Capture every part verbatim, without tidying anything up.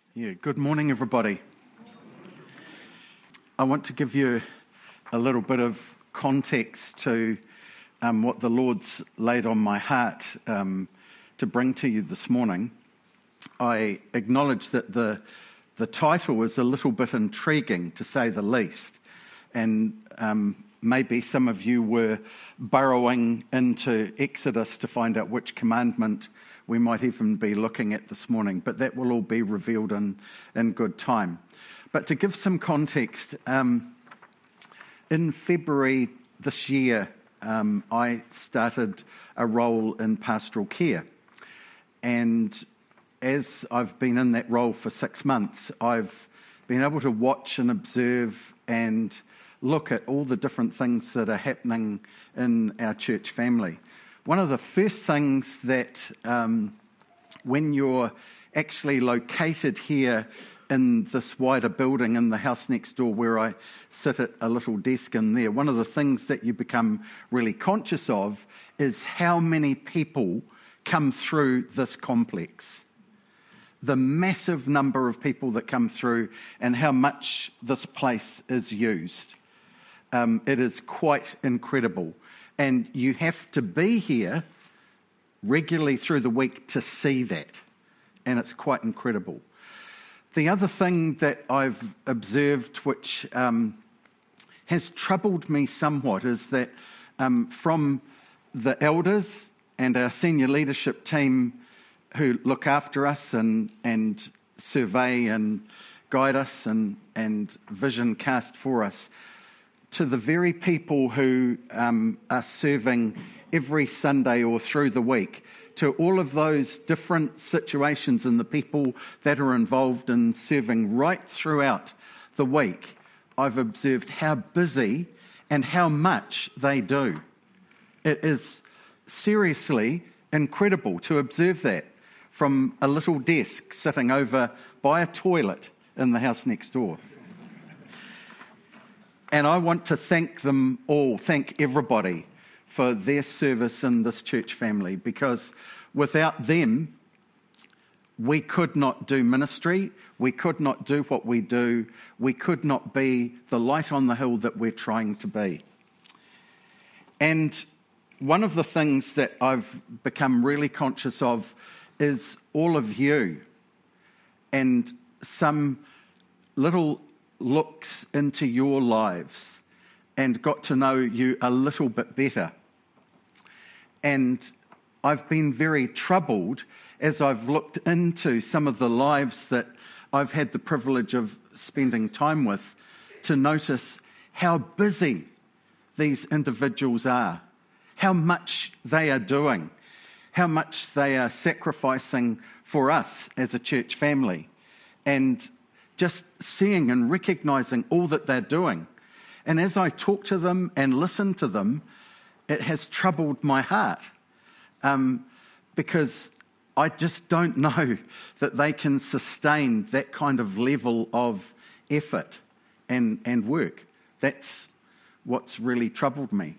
Yeah, good morning, everybody. I want to give you a little bit of context to um, what the Lord's laid on my heart um, to bring to you this morning. I acknowledge that the the title is a little bit intriguing, to say the least, and um, maybe some of you were burrowing into Exodus to find out which commandment we might even be looking at this morning, but that will all be revealed in, in good time. But to give some context, um, in February this year, um, I started a role in pastoral care. And as I've been in that role for six months, I've been able to watch and observe and look at all the different things that are happening in our church family. One of the first things that, um, when you're actually located here in this wider building in the house next door where I sit at a little desk in there, one of the things that you become really conscious of is how many people come through this complex. The massive number of people that come through and how much this place is used. Um, it is quite incredible. And you have to be here regularly through the week to see that. And it's quite incredible. The other thing that I've observed, which um, has troubled me somewhat, is that um, from the elders and our senior leadership team who look after us and, and survey and guide us and, and vision cast for us, to the very people who um, are serving every Sunday or through the week, to all of those different situations and the people that are involved in serving right throughout the week, I've observed how busy and how much they do. It is seriously incredible to observe that from a little desk sitting over by a toilet in the house next door. And I want to thank them all, thank everybody for their service in this church family, because without them, we could not do ministry, we could not do what we do, we could not be the light on the hill that we're trying to be. And one of the things that I've become really conscious of is all of you and some little looks into your lives and got to know you a little bit better. And I've been very troubled as I've looked into some of the lives that I've had the privilege of spending time with to notice how busy these individuals are, how much they are doing, how much they are sacrificing for us as a church family, and just seeing and recognising all that they're doing. And as I talk to them and listen to them, it has troubled my heart um, because I just don't know that they can sustain that kind of level of effort and, and work. That's what's really troubled me.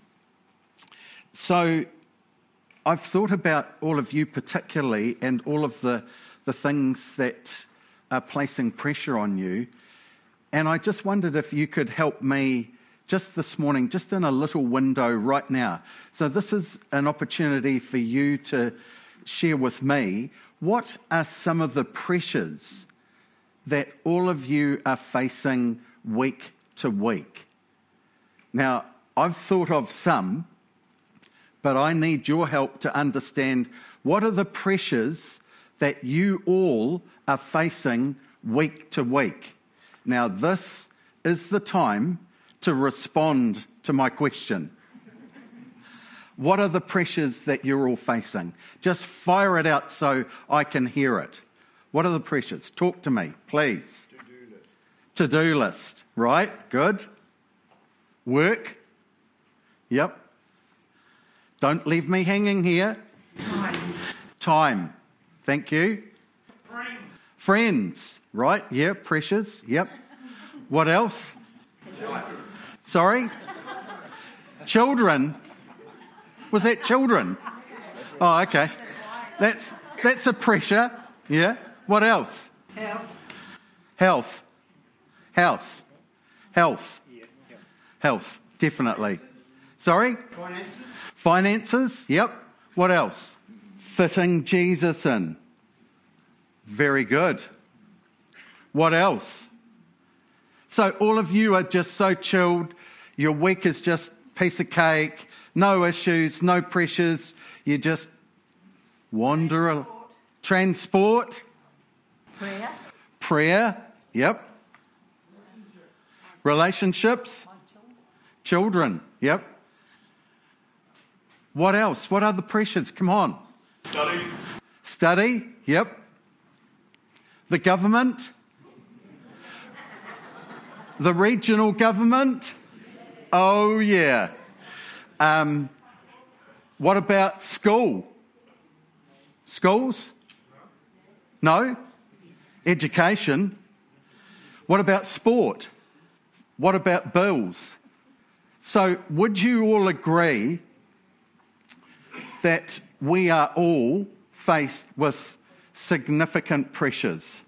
So I've thought about all of you particularly and all of the, the things that are placing pressure on you. And I just wondered if you could help me just this morning, just in a little window right now. So this is an opportunity for you to share with me, what are some of the pressures that all of you are facing week to week? Now, I've thought of some, but I need your help to understand what are the pressures that you all are facing week to week. Now, this is the time to respond to my question. What are the pressures that you're all facing? Just fire it out so I can hear it. What are the pressures? Talk to me, please. To-do list. To-do list, right? Good. Work. Yep. Don't leave me hanging here. Time. Time. Thank you. Friends. Friends, right? Yeah, pressures. Yep. What else? Sorry? Children. Was that children? Oh, okay. That's that's a pressure. Yeah. What else? House. Health. House. Health. Health, definitely. Sorry? Finances. Finances, yep. What else? Fitting Jesus in. Very good. What else? So all of you are just so chilled. Your week is just piece of cake. No issues, no pressures. You just wander. A, transport. Prayer. Prayer, yep. Relationships. Children, yep. What else? What other pressures? Come on. Study. Study, yep. The government. The regional government. Oh, yeah. Um, what about school? Schools? No? Education? What about sport? What about bills? So would you all agree that we are all faced with significant pressures?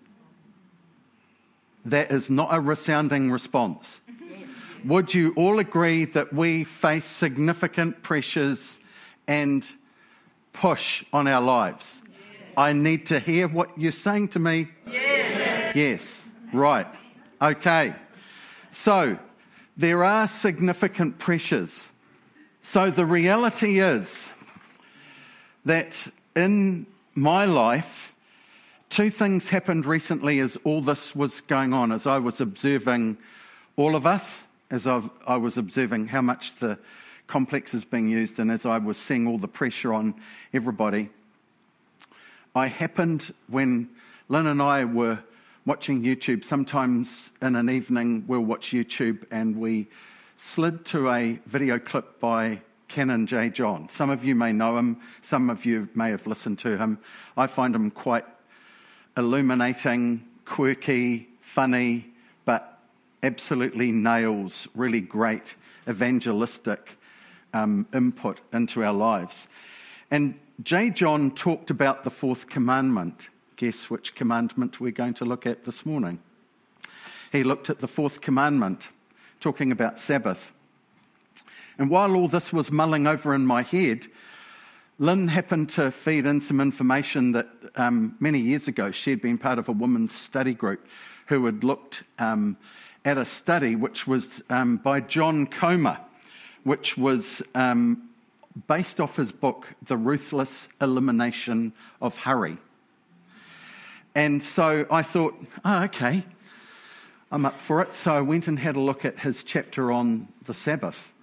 That is not a resounding response. Yes. Would you all agree that we face significant pressures and push on our lives? Yes. I need to hear what you're saying to me. Yes. Yes, right. Okay. So there are significant pressures. So the reality is that in my life, two things happened recently as all this was going on, as I was observing all of us, as I've, I was observing how much the complex is being used, and as I was seeing all the pressure on everybody. I happened, when Lynn and I were watching YouTube, sometimes in an evening we'll watch YouTube, and we slid to a video clip by Canon J. John. Some of you may know him, some of you may have listened to him. I find him quite illuminating, quirky, funny, but absolutely nails really great evangelistic um, input into our lives. And J. John talked about the fourth commandment. Guess which commandment we're going to look at this morning? He looked at the fourth commandment, talking about Sabbath. And while all this was mulling over in my head, Lynn happened to feed in some information that um, many years ago she had been part of a women's study group who had looked um, at a study which was um, by John Comer, which was um, based off his book, The Ruthless Elimination of Hurry. And so I thought, oh, okay, I'm up for it. So I went and had a look at his chapter on the Sabbath.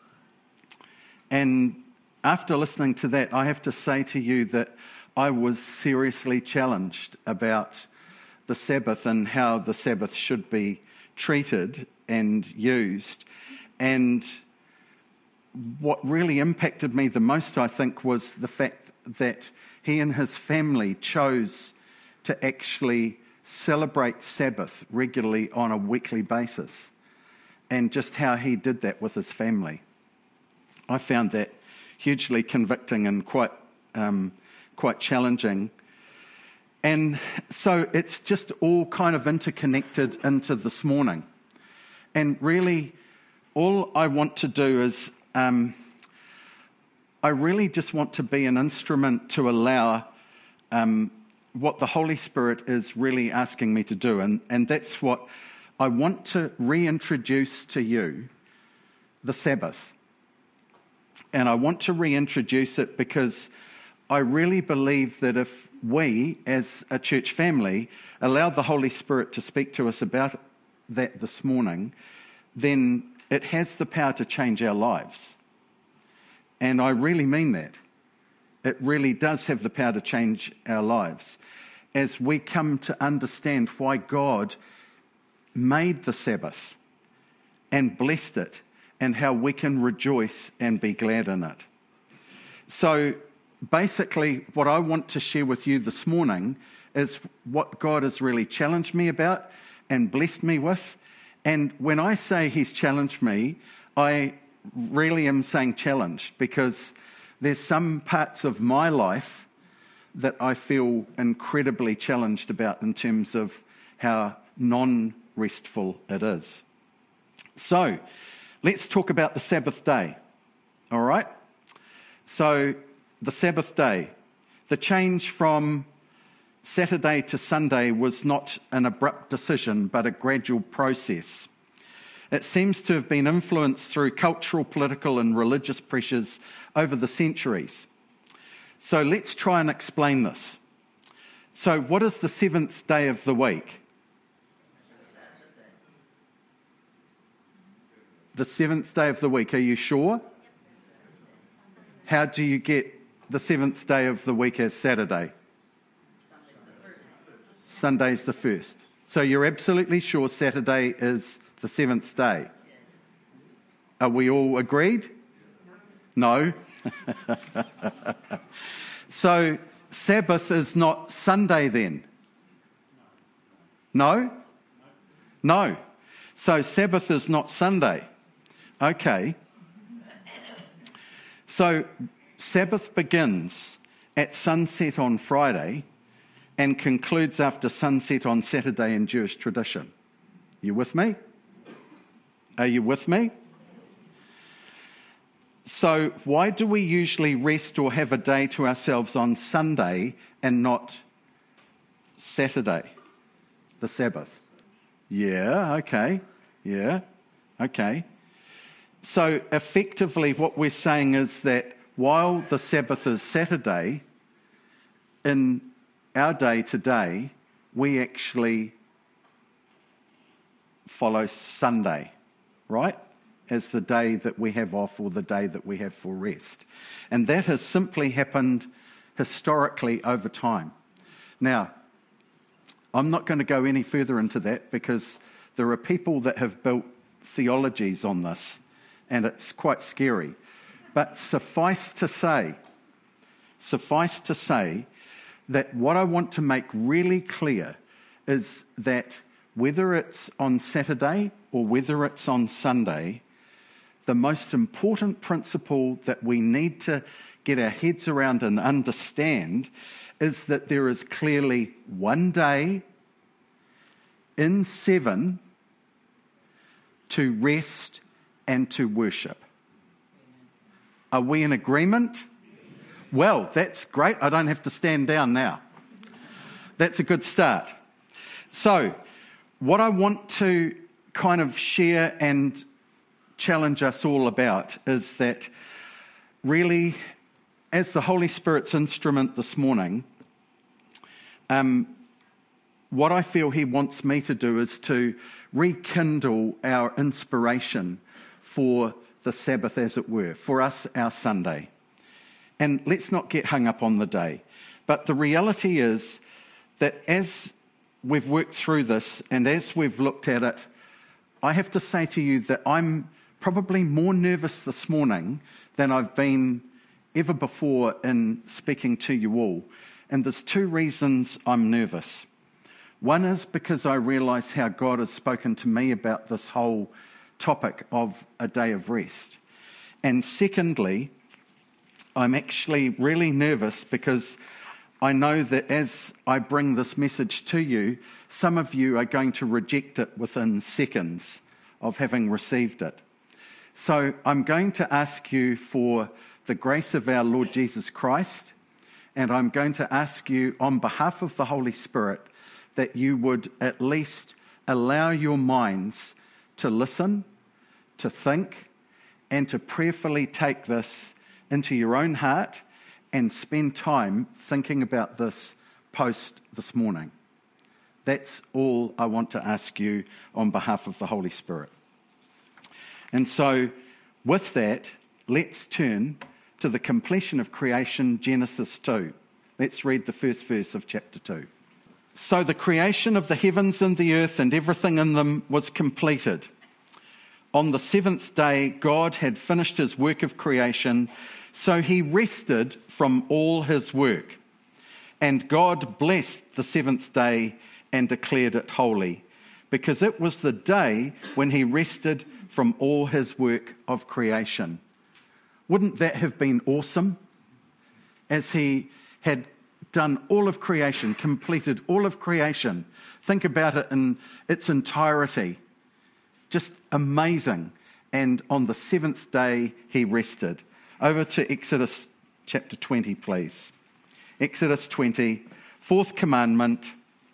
And after listening to that, I have to say to you that I was seriously challenged about the Sabbath and how the Sabbath should be treated and used. And what really impacted me the most, I think, was the fact that he and his family chose to actually celebrate Sabbath regularly on a weekly basis, and just how he did that with his family. I found that hugely convicting and quite um, quite challenging. And so it's just all kind of interconnected into this morning. And really, all I want to do is, um, I really just want to be an instrument to allow um, what the Holy Spirit is really asking me to do. And, and that's what I want to reintroduce to you, the Sabbath. And I want to reintroduce it because I really believe that if we, as a church family, allow the Holy Spirit to speak to us about that this morning, then it has the power to change our lives. And I really mean that. It really does have the power to change our lives as we come to understand why God made the Sabbath and blessed it, and how we can rejoice and be glad in it. So basically, what I want to share with you this morning is what God has really challenged me about and blessed me with. And when I say he's challenged me, I really am saying challenged, because there's some parts of my life that I feel incredibly challenged about in terms of how non-restful it is. So, let's talk about the Sabbath day, all right? So, the Sabbath day, the change from Saturday to Sunday was not an abrupt decision, but a gradual process. It seems to have been influenced through cultural, political, and religious pressures over the centuries. So let's try and explain this. So what is the seventh day of the week? The seventh day of the week, are you sure? How do you get the seventh day of the week as Saturday? Sunday's the first. So you're absolutely sure Saturday is the seventh day? Are we all agreed? No? So Sabbath is not Sunday then? No? No. So Sabbath is not Sunday. Okay. So Sabbath begins at sunset on Friday and concludes after sunset on Saturday in Jewish tradition. You with me? Are you with me? So why do we usually rest or have a day to ourselves on Sunday and not Saturday, the Sabbath? Yeah, okay, yeah, okay. So effectively what we're saying is that while the Sabbath is Saturday, in our day today, we actually follow Sunday, right? As the day that we have off or the day that we have for rest. And that has simply happened historically over time. Now, I'm not going to go any further into that because there are people that have built theologies on this and it's quite scary. But suffice to say, suffice to say that what I want to make really clear is that whether it's on Saturday or whether it's on Sunday, the most important principle that we need to get our heads around and understand is that there is clearly one day in seven to rest and to worship. Are we in agreement? Well, that's great. I don't have to stand down now. That's a good start. So, what I want to kind of share and challenge us all about is that really, as the Holy Spirit's instrument this morning, um, what I feel he wants me to do is to rekindle our inspiration for the Sabbath, as it were, for us, our Sunday. And let's not get hung up on the day. But the reality is that as we've worked through this and as we've looked at it, I have to say to you that I'm probably more nervous this morning than I've been ever before in speaking to you all. And there's two reasons I'm nervous. One is because I realise how God has spoken to me about this whole topic of a day of rest. And secondly, I'm actually really nervous because I know that as I bring this message to you, some of you are going to reject it within seconds of having received it. So I'm going to ask you for the grace of our Lord Jesus Christ, and I'm going to ask you on behalf of the Holy Spirit that you would at least allow your minds to listen, to think, and to prayerfully take this into your own heart and spend time thinking about this post this morning. That's all I want to ask you on behalf of the Holy Spirit. And so, with that, let's turn to the completion of creation, Genesis two. Let's read the first verse of chapter two. So the creation of the heavens and the earth and everything in them was completed. On the seventh day, God had finished his work of creation, so he rested from all his work. And God blessed the seventh day and declared it holy, because it was the day when he rested from all his work of creation. Wouldn't that have been awesome? As he had done all of creation, completed all of creation. Think about it in its entirety. Just amazing. And on the seventh day, he rested. Over to Exodus chapter twenty, please. Exodus twenty, fourth commandment,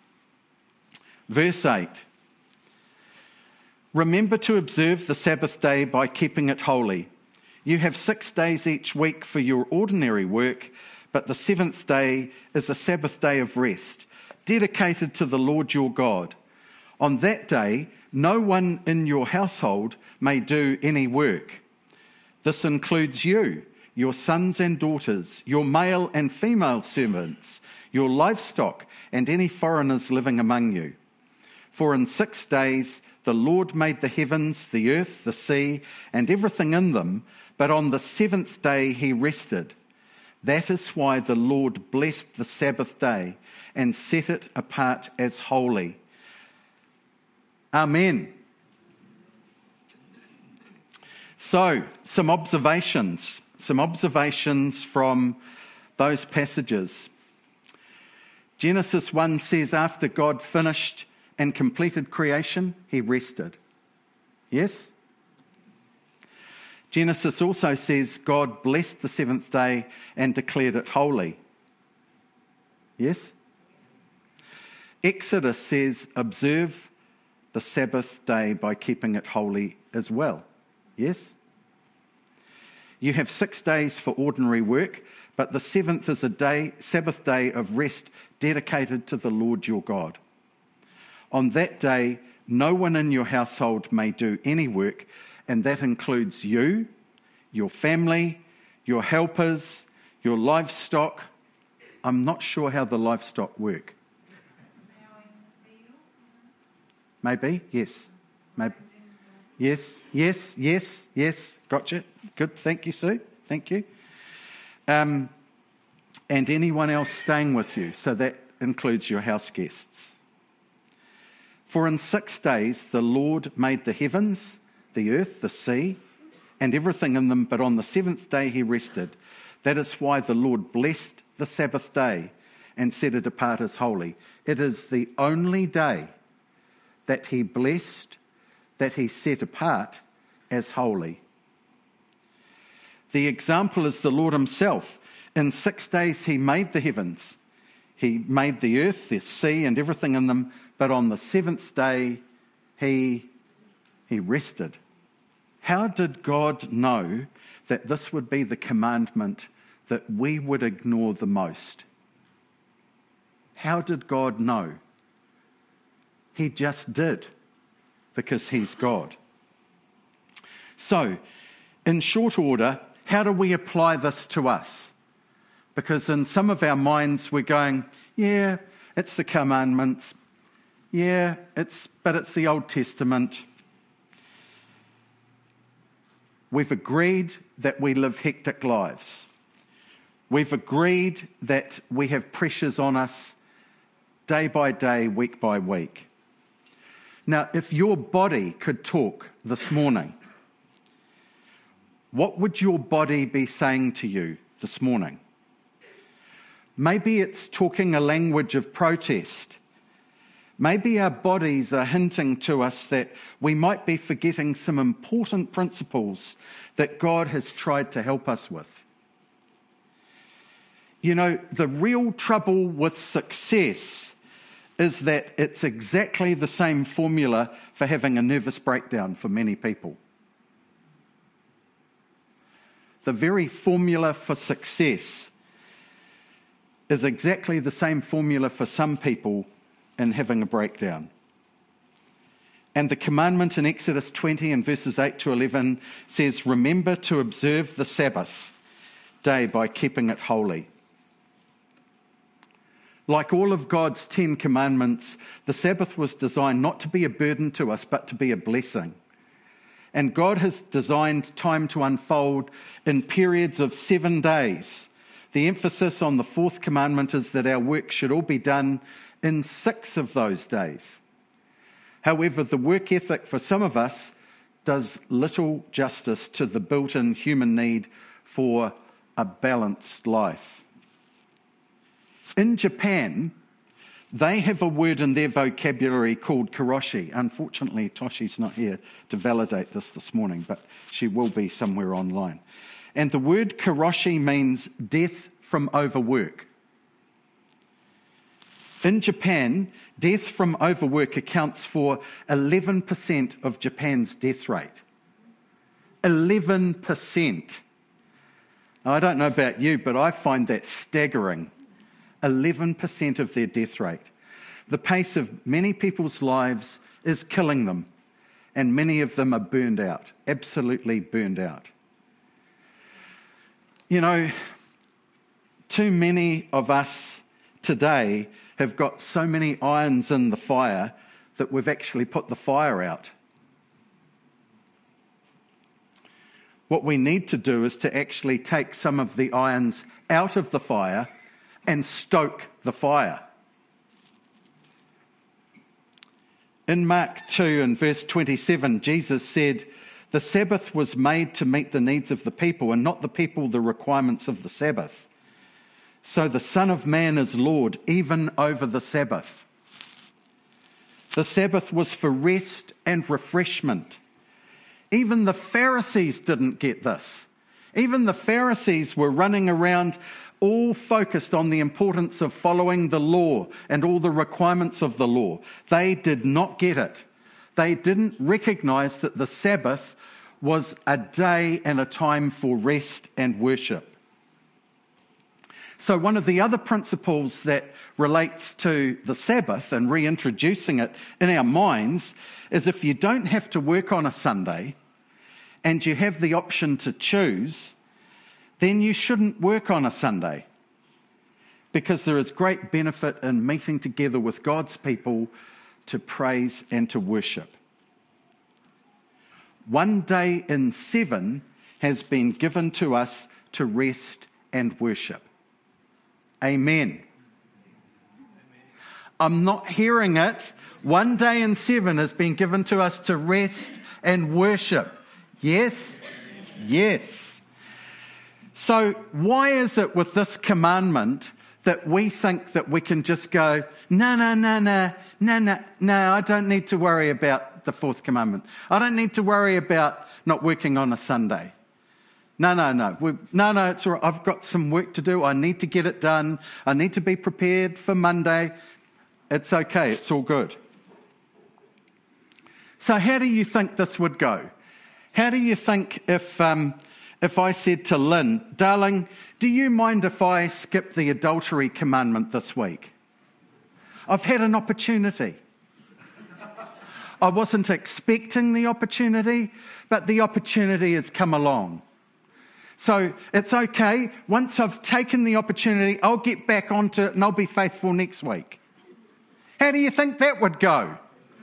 verse eight. Remember to observe the Sabbath day by keeping it holy. You have six days each week for your ordinary work, but the seventh day is a Sabbath day of rest, dedicated to the Lord your God. On that day, no one in your household may do any work. This includes you, your sons and daughters, your male and female servants, your livestock, and any foreigners living among you. For in six days the Lord made the heavens, the earth, the sea, and everything in them, but on the seventh day he rested. That is why the Lord blessed the Sabbath day and set it apart as holy. Amen. So, some observations, some observations from those passages. Genesis one says after God finished and completed creation, he rested. Yes? Genesis also says God blessed the seventh day and declared it holy. Yes? Exodus says observe the Sabbath day by keeping it holy as well. Yes? You have six days for ordinary work, but the seventh is a day, Sabbath day of rest dedicated to the Lord your God. On that day, no one in your household may do any work, and that includes you, your family, your helpers, your livestock. I'm not sure how the livestock work. Maybe, yes. Maybe. Yes, yes, yes, yes. Gotcha. Good. Thank you, Sue. Thank you. Um, and anyone else staying with you. So that includes your house guests. For in six days the Lord made the heavens, the earth, the sea, and everything in them, but on the seventh day he rested. That is why the Lord blessed the Sabbath day and set it apart as holy. It is the only day that he blessed, that he set apart as holy. The example is the Lord himself. In six days he made the heavens. He made the earth, the sea, and everything in them. But on the seventh day he, he rested. How did God know that this would be the commandment that we would ignore the most? How did God know? He just did, because he's God. So, in short order, how do we apply this to us? Because in some of our minds we're going, yeah, it's the commandments. Yeah, it's but it's the Old Testament. We've agreed that we live hectic lives. We've agreed that we have pressures on us day by day, week by week. Now, if your body could talk this morning, what would your body be saying to you this morning? Maybe it's talking a language of protest. Maybe our bodies are hinting to us that we might be forgetting some important principles that God has tried to help us with. You know, the real trouble with success is that it's exactly the same formula for having a nervous breakdown for many people. The very formula for success is exactly the same formula for some people in having a breakdown. And the commandment in Exodus twenty and verses eight to eleven says, remember to observe the Sabbath day by keeping it holy. Like all of God's Ten Commandments, the Sabbath was designed not to be a burden to us, but to be a blessing. And God has designed time to unfold in periods of seven days. The emphasis on the fourth commandment is that our work should all be done in six of those days. However, the work ethic for some of us does little justice to the built-in human need for a balanced life. In Japan, they have a word in their vocabulary called karoshi. Unfortunately, Toshi's not here to validate this this morning, but she will be somewhere online. And the word karoshi means death from overwork. In Japan, death from overwork accounts for eleven percent of Japan's death rate. eleven percent. I don't know about you, but I find that staggering. eleven percent of their death rate. The pace of many people's lives is killing them, and many of them are burned out, absolutely burned out. You know, too many of us today have got so many irons in the fire that we've actually put the fire out. What we need to do is to actually take some of the irons out of the fire and stoke the fire. In Mark two and verse twenty-seven, Jesus said, "The Sabbath was made to meet the needs of the people, and not the people the requirements of the Sabbath. So the Son of Man is Lord, even over the Sabbath." The Sabbath was for rest and refreshment. Even the Pharisees didn't get this. Even the Pharisees were running around all focused on the importance of following the law and all the requirements of the law. They did not get it. They didn't recognize that the Sabbath was a day and a time for rest and worship. So one of the other principles that relates to the Sabbath and reintroducing it in our minds is if you don't have to work on a Sunday and you have the option to choose, then you shouldn't work on a Sunday, because there is great benefit in meeting together with God's people to praise and to worship. One day in seven has been given to us to rest and worship. Amen. I'm not hearing it. One day in seven has been given to us to rest and worship. Yes? Yes. So why is it with this commandment that we think that we can just go, no, no, no, no, no, no, no, I don't need to worry about the fourth commandment. I don't need to worry about not working on a Sunday. No, no, no. We've, no, no, it's all right. I've got some work to do. I need to get it done. I need to be prepared for Monday. It's okay. It's all good. So how do you think this would go? How do you think if um, if I said to Lynn, darling, do you mind if I skip the adultery commandment this week? I've had an opportunity. I wasn't expecting the opportunity, but the opportunity has come along. So it's okay. Once I've taken the opportunity, I'll get back onto it and I'll be faithful next week. How do you think that would go?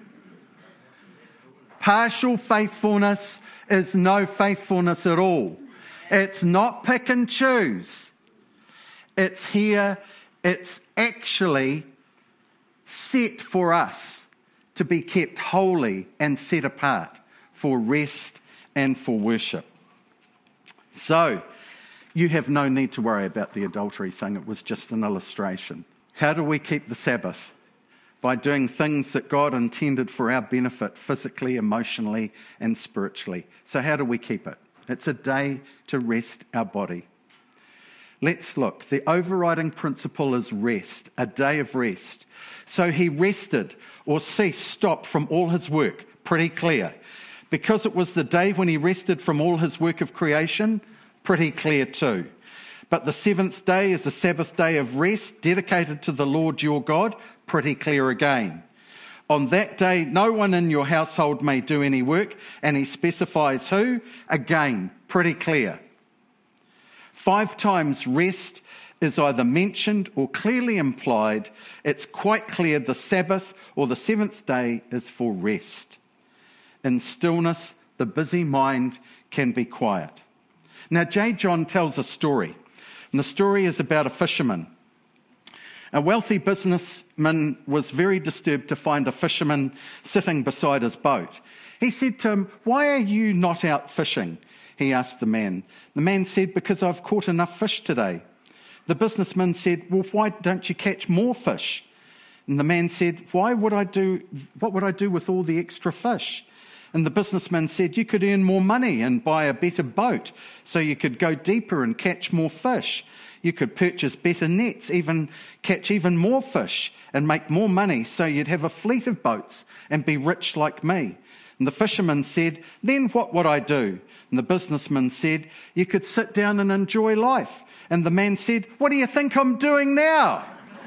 Partial faithfulness is no faithfulness at all. It's not pick and choose. It's here. It's actually set for us to be kept holy and set apart for rest and for worship. So, you have no need to worry about the adultery thing. It was just an illustration. How do we keep the Sabbath? By doing things that God intended for our benefit, physically, emotionally, and spiritually. So how do we keep it? It's a day to rest our body. Let's look. The overriding principle is rest, a day of rest. So he rested or ceased, stopped from all his work. Pretty clear. Because it was the day when he rested from all his work of creation, pretty clear too. But the seventh day is the Sabbath day of rest, dedicated to the Lord your God, pretty clear again. On that day, no one in your household may do any work, and he specifies who? Again, pretty clear. Five times rest is either mentioned or clearly implied. It's quite clear the Sabbath or the seventh day is for rest. In stillness, the busy mind can be quiet. Now, J. John tells a story, and the story is about a fisherman. A wealthy businessman was very disturbed to find a fisherman sitting beside his boat. He said to him, "Why are you not out fishing?" he asked the man. The man said, "Because I've caught enough fish today." The businessman said, well, why don't you catch more fish? And the man said, why would I do, what would I do with all the extra fish? And the businessman said, you could earn more money and buy a better boat so you could go deeper and catch more fish. You could purchase better nets, even catch even more fish and make more money so you'd have a fleet of boats and be rich like me. And the fisherman said, then what would I do? And the businessman said, you could sit down and enjoy life. And the man said, what do you think I'm doing now?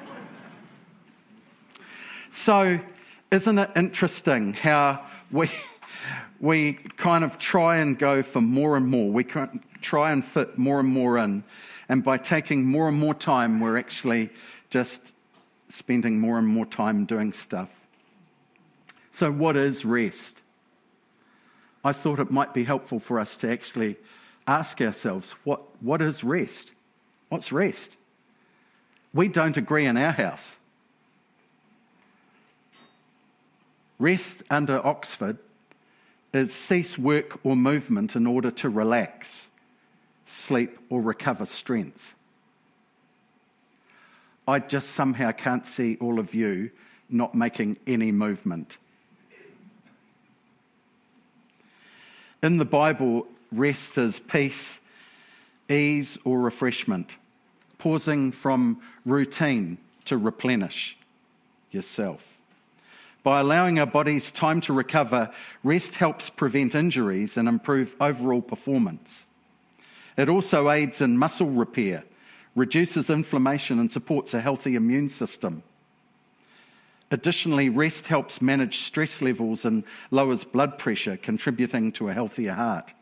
So, isn't it interesting how we we kind of try and go for more and more. We try and fit more and more in. And by taking more and more time, we're actually just spending more and more time doing stuff. So what is rest? I thought it might be helpful for us to actually ask ourselves, what, what is rest? What's rest? We don't agree in our house. Rest under Oxford is cease work or movement in order to relax, sleep or recover strength. I just somehow can't see all of you not making any movement. In the Bible, rest is peace, ease or refreshment, pausing from routine to replenish yourself. By allowing our bodies time to recover, rest helps prevent injuries and improve overall performance. It also aids in muscle repair, reduces inflammation and supports a healthy immune system. Additionally, rest helps manage stress levels and lowers blood pressure, contributing to a healthier heart.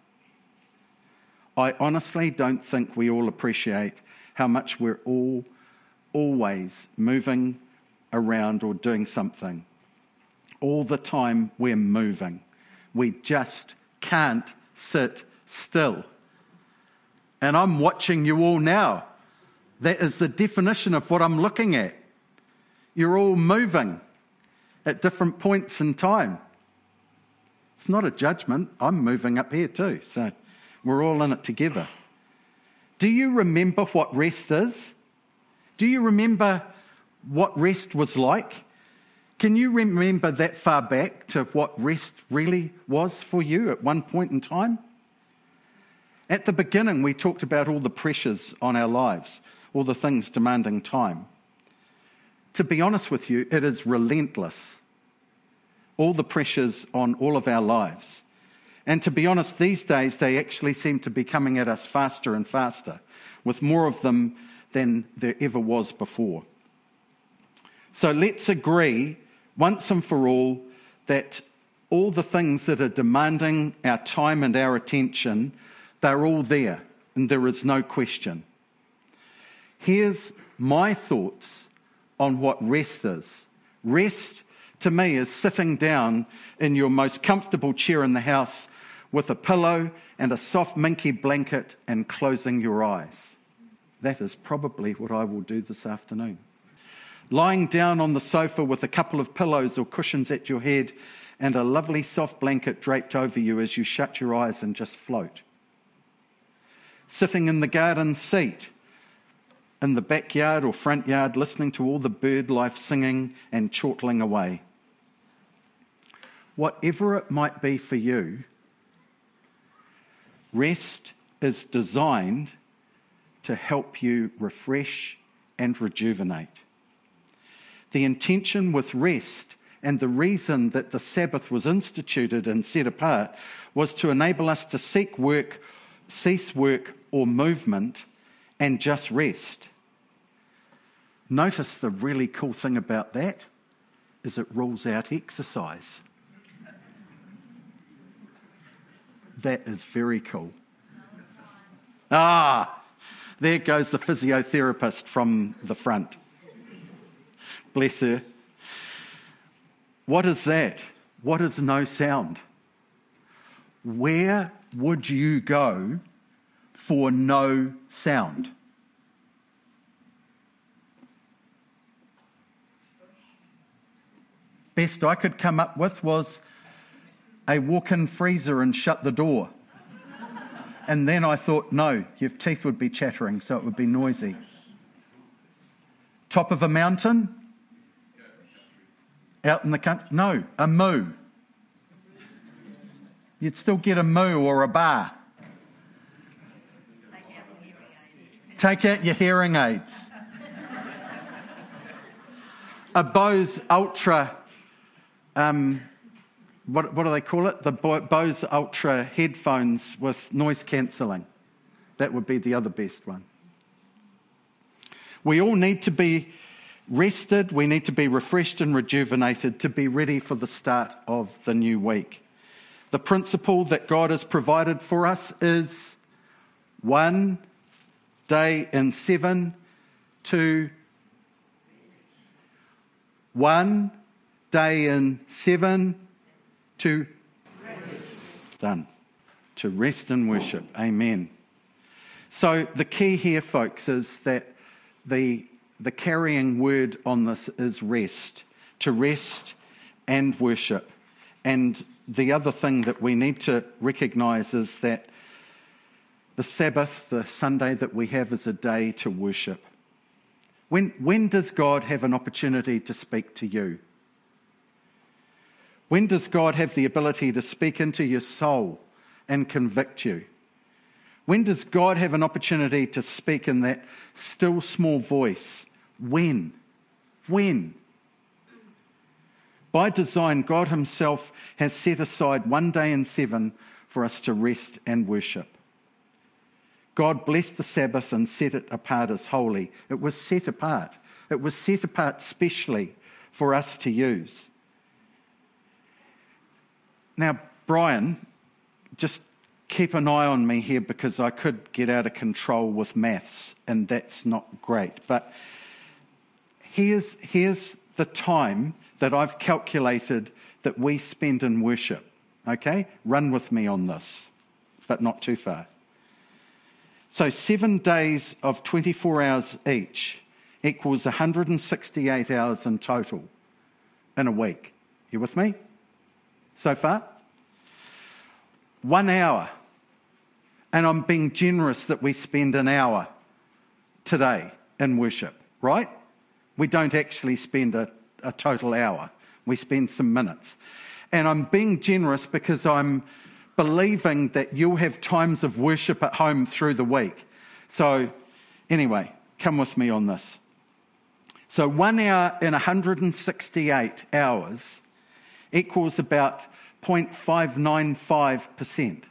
I honestly don't think we all appreciate how much we're all always moving around or doing something. All the time we're moving. We just can't sit still. And I'm watching you all now. That is the definition of what I'm looking at. You're all moving at different points in time. It's not a judgment. I'm moving up here too, so we're all in it together. Do you remember what rest is? Do you remember what rest was like? Can you remember that far back to what rest really was for you at one point in time? At the beginning, we talked about all the pressures on our lives, all the things demanding time. To be honest with you, it is relentless. All the pressures on all of our lives. And to be honest, these days, they actually seem to be coming at us faster and faster, with more of them than there ever was before. So let's agree once and for all that all the things that are demanding our time and our attention, they're all there, and there is no question. Here's my thoughts on what rest is. Rest, to me, is sitting down in your most comfortable chair in the house with a pillow and a soft minky blanket and closing your eyes. That is probably what I will do this afternoon. Lying down on the sofa with a couple of pillows or cushions at your head and a lovely soft blanket draped over you as you shut your eyes and just float. Sitting in the garden seat, in the backyard or front yard, listening to all the bird life singing and chortling away. Whatever it might be for you, rest is designed to help you refresh and rejuvenate. The intention with rest and the reason that the Sabbath was instituted and set apart was to enable us to seek work, cease work or movement and just rest. Notice the really cool thing about that is it rules out exercise. That is very cool. Ah, there goes the physiotherapist from the front. Bless her. What is that? What is no sound? Where would you go for no sound? Best I could come up with was a walk-in freezer and shut the door. And then I thought, no, your teeth would be chattering, so it would be noisy. Top of a mountain? Out in the country? No, a moo. You'd still get a moo or a bar. Take out your hearing aids. A Bose Ultra, um, what, what do they call it? The Bose Ultra headphones with noise cancelling. That would be the other best one. We all need to be rested. We need to be refreshed and rejuvenated to be ready for the start of the new week. The principle that God has provided for us is one day in seven to one day in seven to rest. Done. To rest and worship. Amen. So the key here, folks, is that the, the carrying word on this is rest. To rest and worship. And the other thing that we need to recognise is that the Sabbath, the Sunday that we have, is a day to worship. When, when does God have an opportunity to speak to you? When does God have the ability to speak into your soul and convict you? When does God have an opportunity to speak in that still small voice? When? When? By design, God himself has set aside one day in seven for us to rest and worship. God blessed the Sabbath and set it apart as holy. It was set apart. It was set apart specially for us to use. Now, Brian, just keep an eye on me here because I could get out of control with maths, and that's not great. But here's, here's the time that I've calculated that we spend in worship. Okay? Run with me on this, but not too far. So seven days of twenty-four hours each equals one hundred sixty-eight hours in total in a week. You with me so far? One hour. And I'm being generous that we spend an hour today in worship, right? We don't actually spend a, a total hour. We spend some minutes. And I'm being generous because I'm believing that you'll have times of worship at home through the week. So anyway, come with me on this. So one hour in one hundred sixty-eight hours equals about zero point five nine five percent.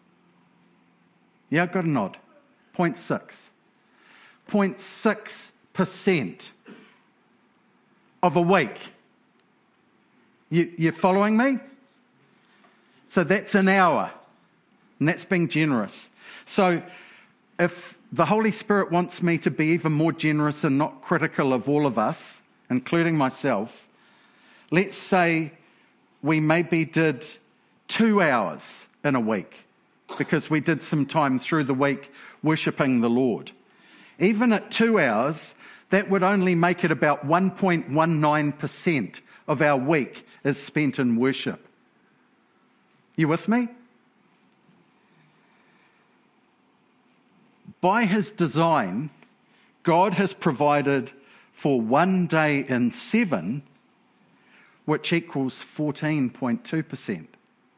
Yeah, got a nod. zero point six. zero point six percent of a week. You, you're following me? So that's an hour, and that's being generous. So if the Holy Spirit wants me to be even more generous and not critical of all of us, including myself, let's say we maybe did two hours in a week because we did some time through the week worshipping the Lord. Even at two hours, that would only make it about one point one nine percent of our week is spent in worship. You with me? By his design, God has provided for one day in seven, which equals fourteen point two percent.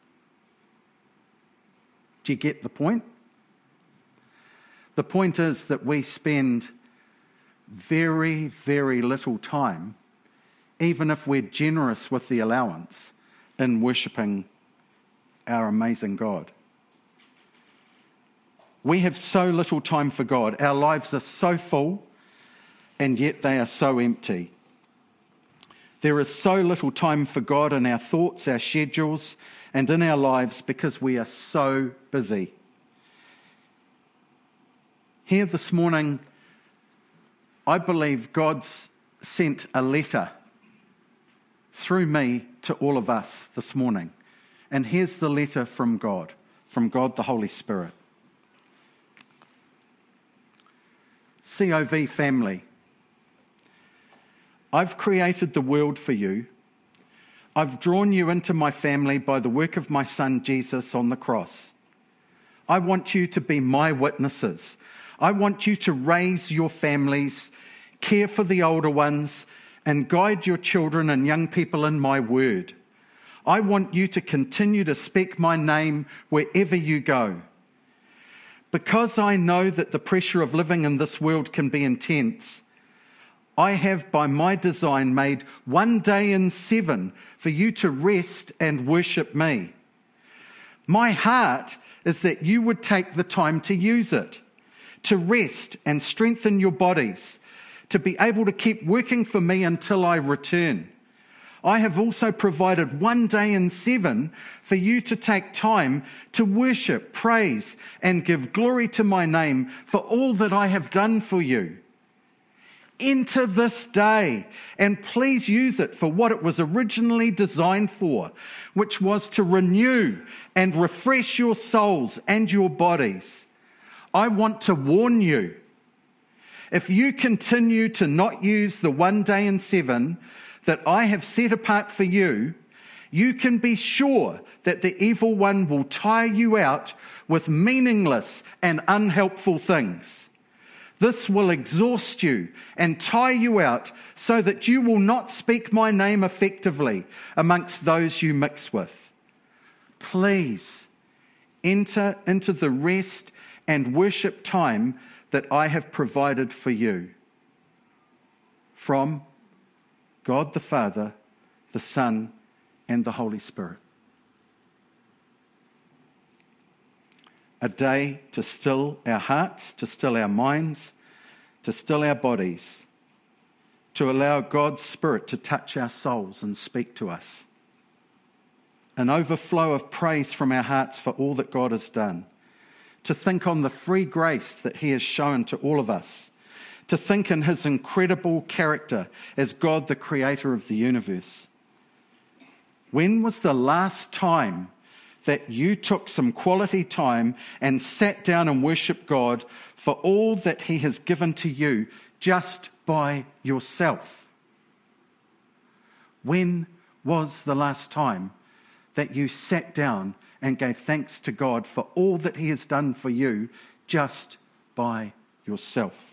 Do you get the point? The point is that we spend very, very little time, even if we're generous with the allowance, in worshipping our amazing God. We have so little time for God. Our lives are so full, and yet they are so empty. There is so little time for God in our thoughts, our schedules, and in our lives because we are so busy. Here this morning, I believe God's sent a letter through me to all of us this morning. And here's the letter from God, from God the Holy Spirit. C O V family, I've created the world for you. I've drawn you into my family by the work of my son Jesus on the cross. I want you to be my witnesses. I want you to raise your families care for the older ones, and guide your children and young people in my word. I want you to continue to speak my name wherever you go. Because I know that the pressure of living in this world can be intense, I have by my design made one day in seven for you to rest and worship me. My heart is that you would take the time to use it, to rest and strengthen your bodies, to be able to keep working for me until I return. I have also provided one day in seven for you to take time to worship, praise, and give glory to my name for all that I have done for you. Enter this day and please use it for what it was originally designed for, which was to renew and refresh your souls and your bodies. I want to warn you, if you continue to not use the one day in seven that I have set apart for you, you can be sure that the evil one will tire you out with meaningless and unhelpful things. This will exhaust you and tire you out so that you will not speak my name effectively amongst those you mix with. Please enter into the rest and worship time that I have provided for you. From God the Father, the Son, and the Holy Spirit. A day to still our hearts, to still our minds, to still our bodies, to allow God's Spirit to touch our souls and speak to us. An overflow of praise from our hearts for all that God has done. To think on the free grace that he has shown to all of us. To think in his incredible character as God, the creator of the universe. When was the last time that you took some quality time and sat down and worshiped God for all that he has given to you just by yourself? When was the last time that you sat down and gave thanks to God for all that he has done for you just by yourself?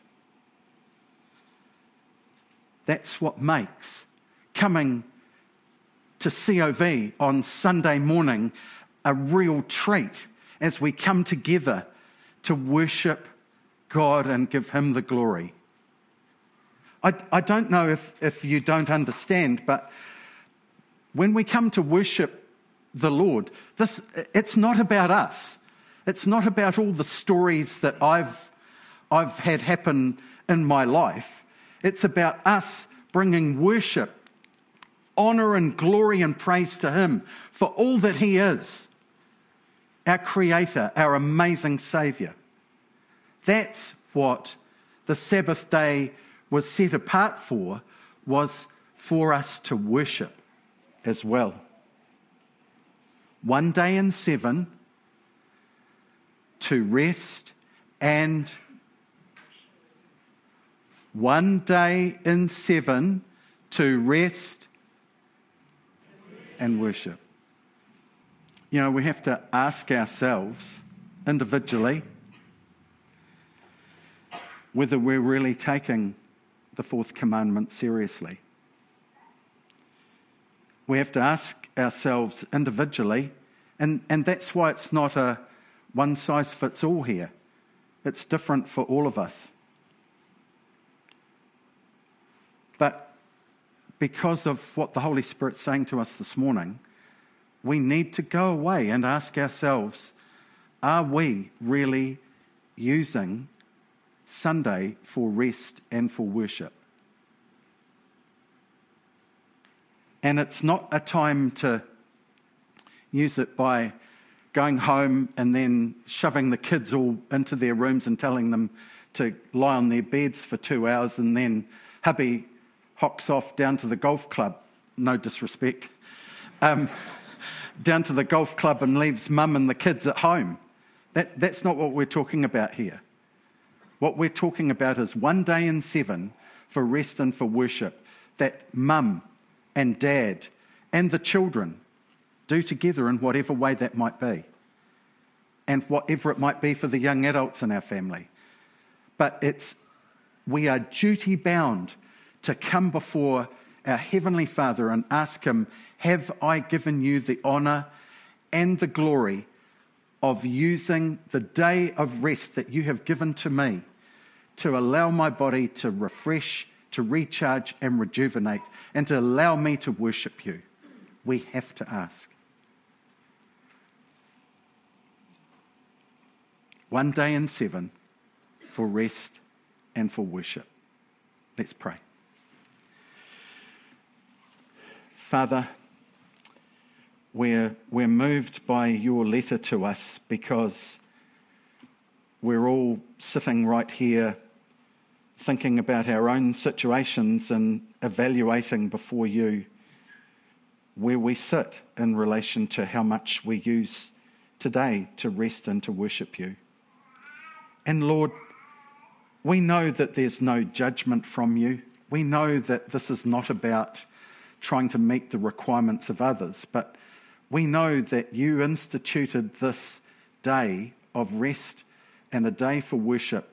That's what makes coming to C O V on Sunday morning a real treat as we come together to worship God and give him the glory. I, I don't know if, if you don't understand, but when we come to worship the Lord, this it's not about us. It's not about all the stories that I've I've had happen in my life. It's about us bringing worship, honor and glory and praise to him for all that he is, our creator, our amazing Saviour. That's what the Sabbath day was set apart for, was for us to worship as well. One day in seven to rest, and one day in seven to rest and worship. You know, we have to ask ourselves individually whether we're really taking the fourth commandment seriously. We have to ask ourselves individually, and, and that's why it's not a one-size-fits-all here. It's different for all of us. But because of what the Holy Spirit's saying to us this morning, we need to go away and ask ourselves, are we really using Sunday for rest and for worship? And it's not a time to use it by going home and then shoving the kids all into their rooms and telling them to lie on their beds for two hours and then hubby hocks off down to the golf club, no disrespect, um, down to the golf club and leaves mum and the kids at home. That, that's not what we're talking about here. What we're talking about is one day in seven for rest and for worship that mum and dad and the children do together in whatever way that might be, and whatever it might be for the young adults in our family. But it's we are duty bound to come before our Heavenly Father and ask him, have I given you the honour and the glory of using the day of rest that you have given to me to allow my body to refresh, to recharge and rejuvenate, and to allow me to worship you? We have to ask. One day in seven for rest and for worship. Let's pray. Father, we're, we're moved by your letter to us because we're all sitting right here thinking about our own situations and evaluating before you where we sit in relation to how much we use today to rest and to worship you. And Lord, we know that there's no judgment from you. We know that this is not about trying to meet the requirements of others, but we know that you instituted this day of rest and a day for worship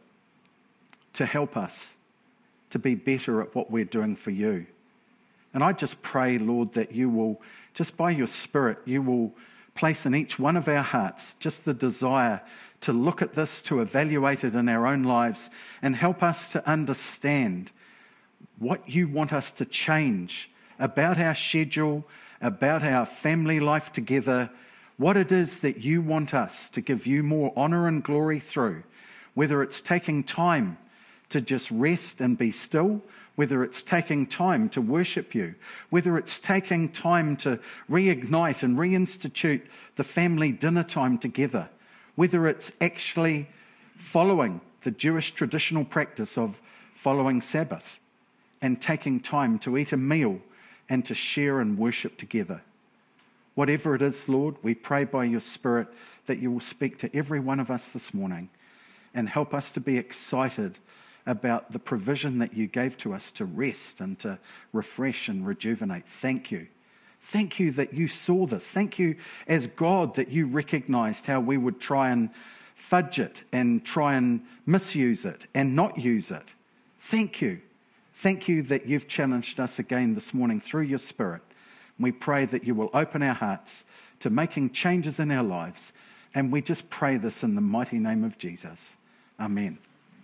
to help us to be better at what we're doing for you. And I just pray, Lord, that you will, just by your Spirit, you will place in each one of our hearts just the desire to look at this, to evaluate it in our own lives, and help us to understand what you want us to change about our schedule, about our family life together, what it is that you want us to give you more honour and glory through, whether it's taking time to just rest and be still, whether it's taking time to worship you, whether it's taking time to reignite and reinstitute the family dinner time together, whether it's actually following the Jewish traditional practice of following Sabbath and taking time to eat a meal and to share and worship together. Whatever it is, Lord, we pray by your Spirit that you will speak to every one of us this morning and help us to be excited about the provision that you gave to us to rest and to refresh and rejuvenate. Thank you. Thank you that you saw this. Thank you as God that you recognised how we would try and fudge it and try and misuse it and not use it. Thank you. Thank you that you've challenged us again this morning through your Spirit. We pray that you will open our hearts to making changes in our lives. And we just pray this in the mighty name of Jesus. Amen.